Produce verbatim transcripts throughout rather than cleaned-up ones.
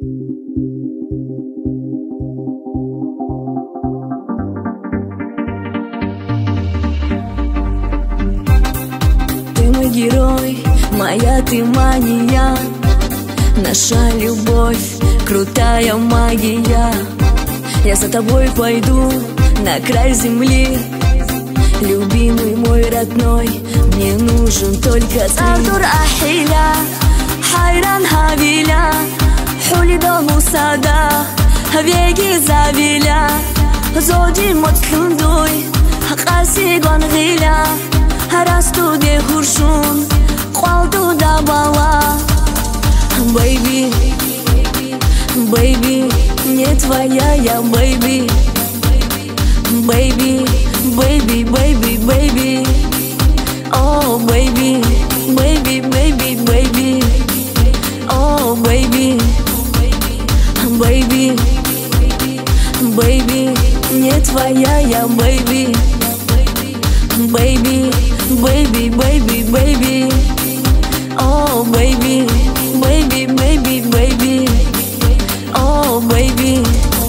Герой, моя ты мания, наша любовь, крутая магия. Я за тобой пойду на край земли, любимый мой родной, мне нужен только ты. Артур Ахиля, Хайран Хавиля, Хули дому сада, Веги завиля, Зоди моцлундуй, Хаси гонгиля, Расту де хуршун, Квалту да бала. Бэйби, бэйби, не твоя я, бэйби. Бэйби, бэйби, бэйби, бэйби. О, бэйби, бэйби, бэйби, бэйби. О, бэйби, бэйби, бэйби, не твоя я, бэйби. Baby, baby, baby, baby. Oh, baby, baby, baby, baby. Oh, baby.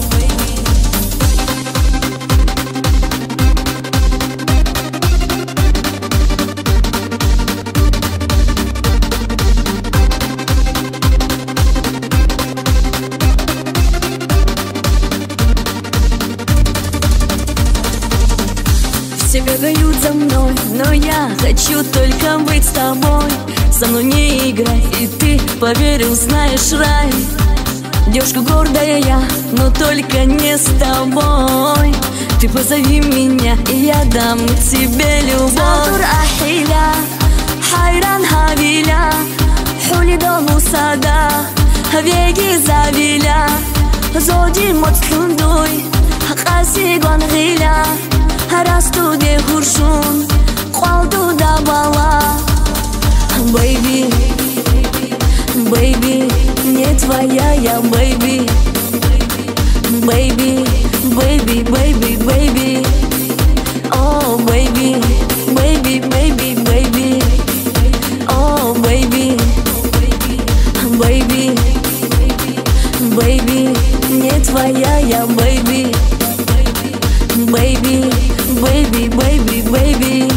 Все бегают за мной, но я хочу только быть с тобой. Со мной не играй, и ты поверил, знаешь рай. Девушка гордая я, но только не с тобой. Ты позови меня, и я дам тебе любовь. Артур Ахиля, Хайран Хавиля, Хули дому сада, Веги завиля, Зоди моцлундуй, Хаси гонгиля, Расту де хуршун, Квалту да бала. Бэйби, бэйби, не твоя я, бэйби. Бэйби, бэйби, бэйби, бэйби. О, бэйби, бэйби, бэйби, бэйби. О, бэйби, бэйби, бэйби, не твоя я, бэйби. Baby, baby, baby, baby.